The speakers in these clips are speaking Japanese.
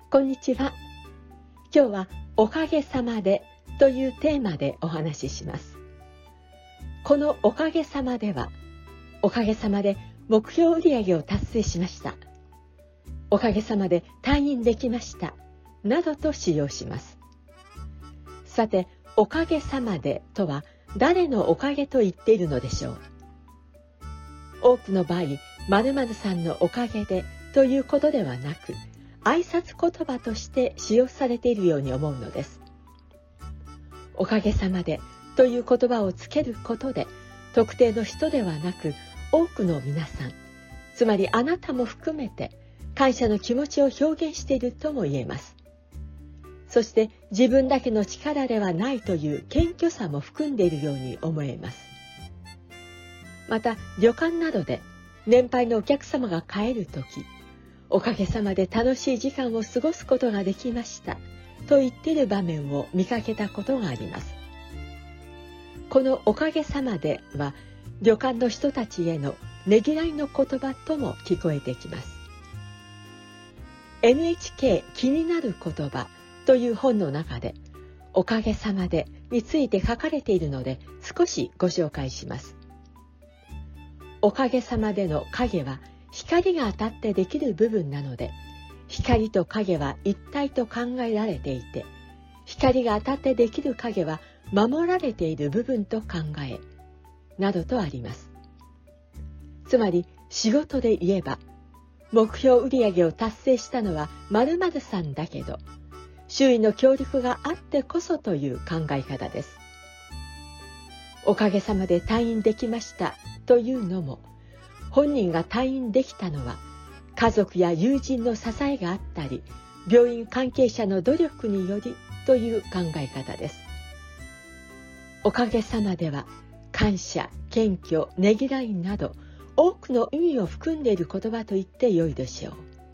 こんにちは。今日はおかげさまでというテーマでお話しします。このおかげさまでは、おかげさまで目標売上を達成しました。おかげさまで退院できました。などと使用します。さて、おかげさまでとは誰のおかげと言っているのでしょう。多くの場合、〇〇さんのおかげでということではなく、挨拶言葉として使用されているように思うのです。おかげさまでという言葉をつけることで、特定の人ではなく、多くの皆さん、つまりあなたも含めて、感謝の気持ちを表現しているとも言えます。そして自分だけの力ではないという謙虚さも含んでいるように思えます。また、旅館などで年配のお客様が帰るとき、おかげさまで楽しい時間を過ごすことができましたと言っている場面を見かけたことがあります。このおかげさまでは旅館の人たちへのねぎらいの言葉とも聞こえてきます。NHK 気になる言葉という本の中でおかげさまでについて書かれているので少しご紹介します。おかげさまでの影は光が当たってできる部分なので、光と影は一体と考えられていて、光が当たってできる影は守られている部分と考え、などとあります。つまり仕事で言えば、目標売上を達成したのは〇〇さんだけど、周囲の協力があってこそという考え方です。おかげさまで退院できましたというのも、本人が退院できたのは家族や友人の支えがあったり、病院関係者の努力によりという考え方です。おかげさまでは感謝、謙虚、ねぎらいなど多くの意味を含んでいる言葉と言ってよいでしょう。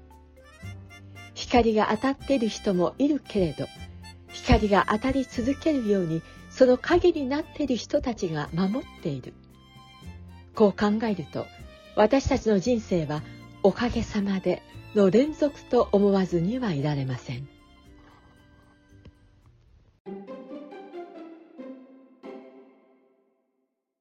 光が当たっている人もいるけれど、光が当たり続けるようにその影になっている人たちが守っている。こう考えると、私たちの人生はおかげさまでの連続と思わずにはいられません。